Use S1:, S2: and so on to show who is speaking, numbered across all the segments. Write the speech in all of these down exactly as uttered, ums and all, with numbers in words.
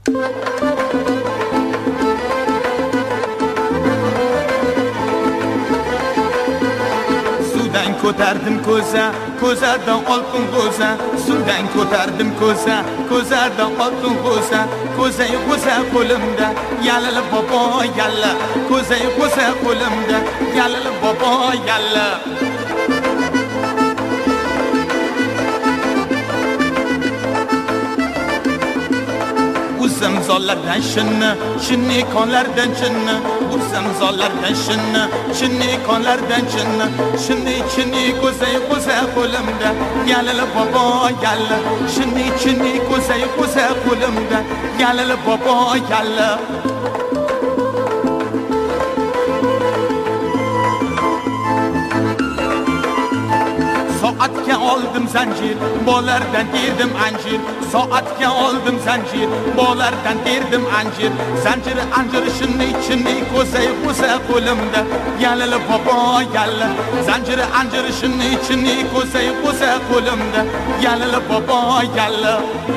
S1: Suvdan ko'tardim ko'za, ko'zadan oltin g'o'za. Suvdan ko'tardim ko'za, ko'zadan oltin g'o'za. Ko'zay g'o'za qo'limda, yalal bobo yalla. Ko'zay g'o'za qo'limda, yalal bobo yalla. Uzim zollardan shinni, shinni konlardan chinni. Uzim zollardan shinni, shinni konlardan chinni. Shinni chinni ko'zay ko'za qo'limda, yalal bobo yalla. Shinni chinni ko'zay ko'za qo'limda, yalal bobo yalla. Soatga oldim zanjir, bolardan terdim anjir. Soatga oldim zanjir, bolardan terdim anjir. Zanjir anjir shinni chinni ko'zay ko'za qo'limda, yalal bobo yalla. Zanjir anjir shinni chinni ko'zay ko'za qo'limda, yalal bobo yalla.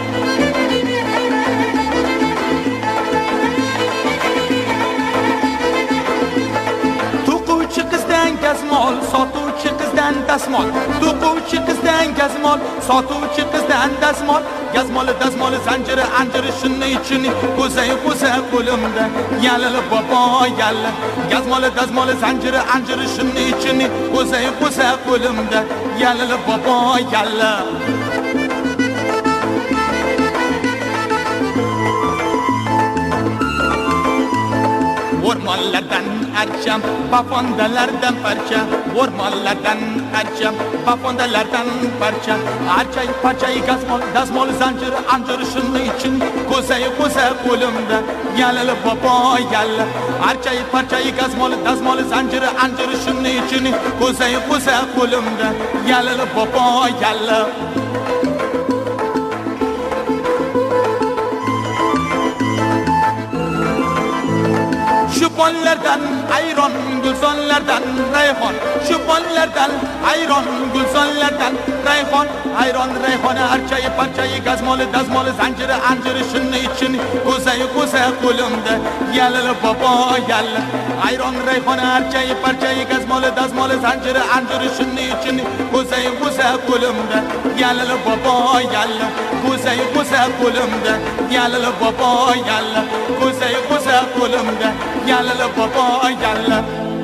S1: To'quvchi qizdan gazmol, sotuvchi qizdan dasmol. To'quvchi qizdan gazmol, sotuvchi qizdan dasmol. Gazmoli dasmoli zanjiri anjiri shinni chinni ko'zay ko'za qo'limda, yalal bobo yalla. Gazmoli dasmoli zanjiri anjiri shinni chinni ko'zay ko'za qo'limda, yalal bobo yalla. O'rmonlardan archam, bafondalardan parcha. O'rmonlardan archam, bafondalardan parcha. Archay parchay gazmol, dasmol zanjir anjir shinni chin ko'zay ko'za qo'limda, yalal bobo yalla. Archay parchay gazmol, dasmol zanjir anjir shinni chin ko'zay ko'za qo'limda, yalal bobo yalla. Şuponlardan ayron, gulzonlardan rayhon. Şuponlardan ayron, gulzonlardan rayhon. Ayron rayhona archay parchay gazmoli dazmoli zanjiri anjiri shinni chin ko'zay ko'za qo'limda, yalal bobo yalla. Ayron rayhona archay parchay gazmoli dazmoli zanjiri anjiri shinni chin ko'zay ko'za qo'limda, yalal bobo yalla. Ko'zay ko'za qo'limda, yalal bobo yalla. Ko'zay ko'za qo'limda, yalal bobo yalla.